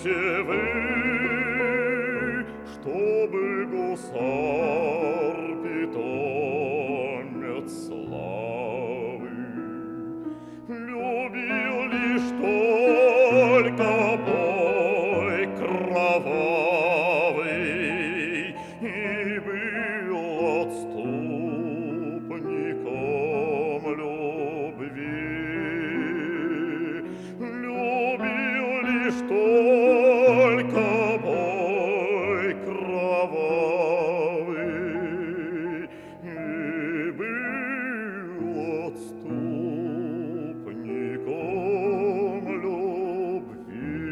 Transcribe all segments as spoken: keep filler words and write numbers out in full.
думаете вы, чтобы гусар питомец славы любил лишь только бой кровавый и был отступником любви, любил лишь только бой кровавый и был отступником любви.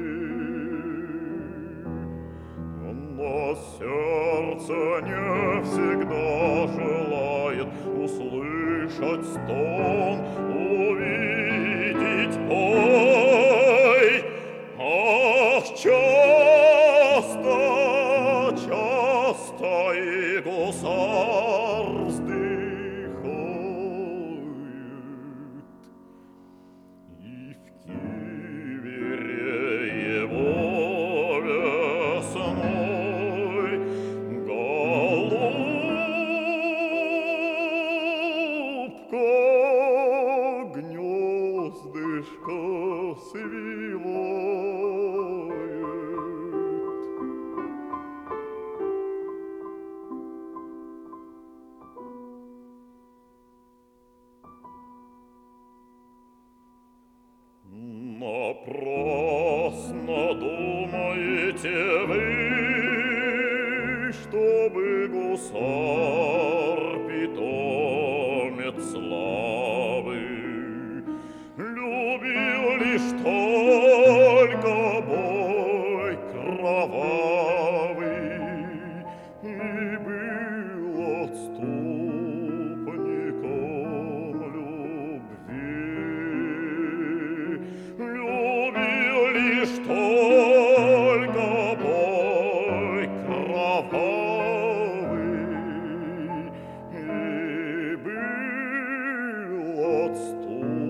Но сердце не всегда желает услышать стон, увидеть бой. Ах, часто, часто и гусар вздыхает, и в кивере его весной голубка гнездышко свивает. Напрасно думаете вы, чтобы гусар питомец славы любил лишь только бой кровавый и был отступником любви, любил лишь только бой кровавый и был отступником